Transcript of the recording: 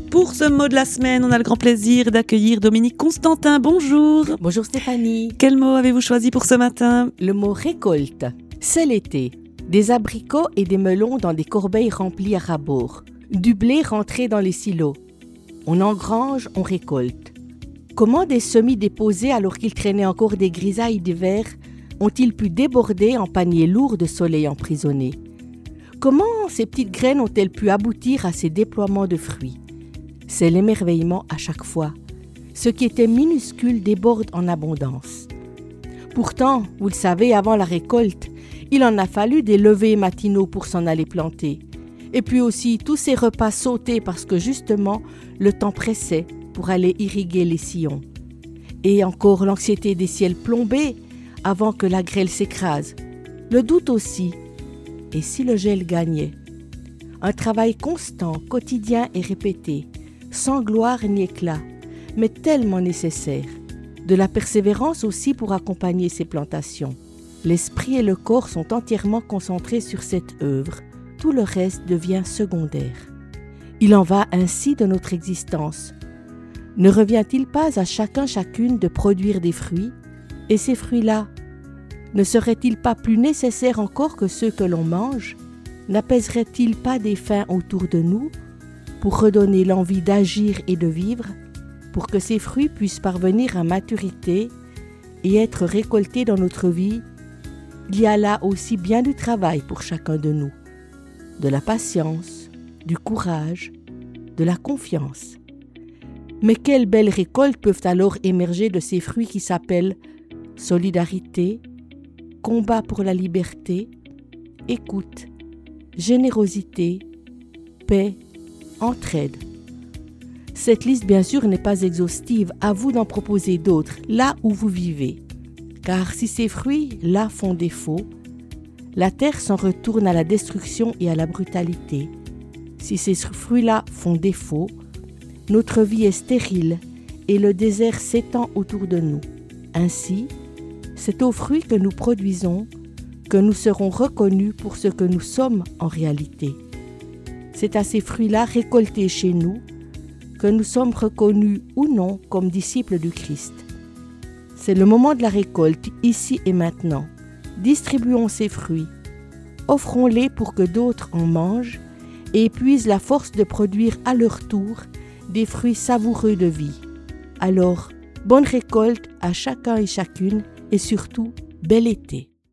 Pour ce mot de la semaine, on a le grand plaisir d'accueillir Dominique Constantin. Bonjour. Bonjour Stéphanie. Quel mot avez-vous choisi pour ce matin? Le mot récolte. C'est l'été. Des abricots et des melons dans des corbeilles remplies à ras-bord. Du blé rentré dans les silos. On engrange, on récolte. Comment des semis déposés alors qu'ils traînaient encore des grisailles d'hiver ont-ils pu déborder en paniers lourds de soleil emprisonnés? Comment ces petites graines ont-elles pu aboutir à ces déploiements de fruits? C'est l'émerveillement à chaque fois. Ce qui était minuscule déborde en abondance. Pourtant, vous le savez, avant la récolte, il en a fallu des levers matinaux pour s'en aller planter. Et puis aussi tous ces repas sautés parce que justement, le temps pressait pour aller irriguer les sillons. Et encore l'anxiété des ciels plombés avant que la grêle s'écrase. Le doute aussi. Et si le gel gagnait? Un travail constant, quotidien et répété, sans gloire ni éclat, mais tellement nécessaire. De la persévérance aussi pour accompagner ces plantations. L'esprit et le corps sont entièrement concentrés sur cette œuvre. Tout le reste devient secondaire. Il en va ainsi de notre existence. Ne revient-il pas à chacune de produire des fruits? Et ces fruits-là, ne seraient-ils pas plus nécessaires encore que ceux que l'on mange? N'apaiseraient-ils pas des faims autour de nous pour redonner l'envie d'agir et de vivre, pour que ces fruits puissent parvenir à maturité et être récoltés dans notre vie? Il y a là aussi bien du travail pour chacun de nous, de la patience, du courage, de la confiance. Mais quelles belles récoltes peuvent alors émerger de ces fruits qui s'appellent solidarité, combat pour la liberté, écoute, générosité, paix, entraide. Cette liste, bien sûr, n'est pas exhaustive. À vous d'en proposer d'autres, là où vous vivez. Car si ces fruits, là, font défaut, la terre s'en retourne à la destruction et à la brutalité. Si ces fruits-là font défaut, notre vie est stérile et le désert s'étend autour de nous. Ainsi, c'est aux fruits que nous produisons que nous serons reconnus pour ce que nous sommes en réalité. C'est à ces fruits-là récoltés chez nous que nous sommes reconnus ou non comme disciples du Christ. C'est le moment de la récolte, ici et maintenant. Distribuons ces fruits, offrons-les pour que d'autres en mangent et épuisent la force de produire à leur tour des fruits savoureux de vie. Alors, bonne récolte à chacun et chacune et surtout, bel été.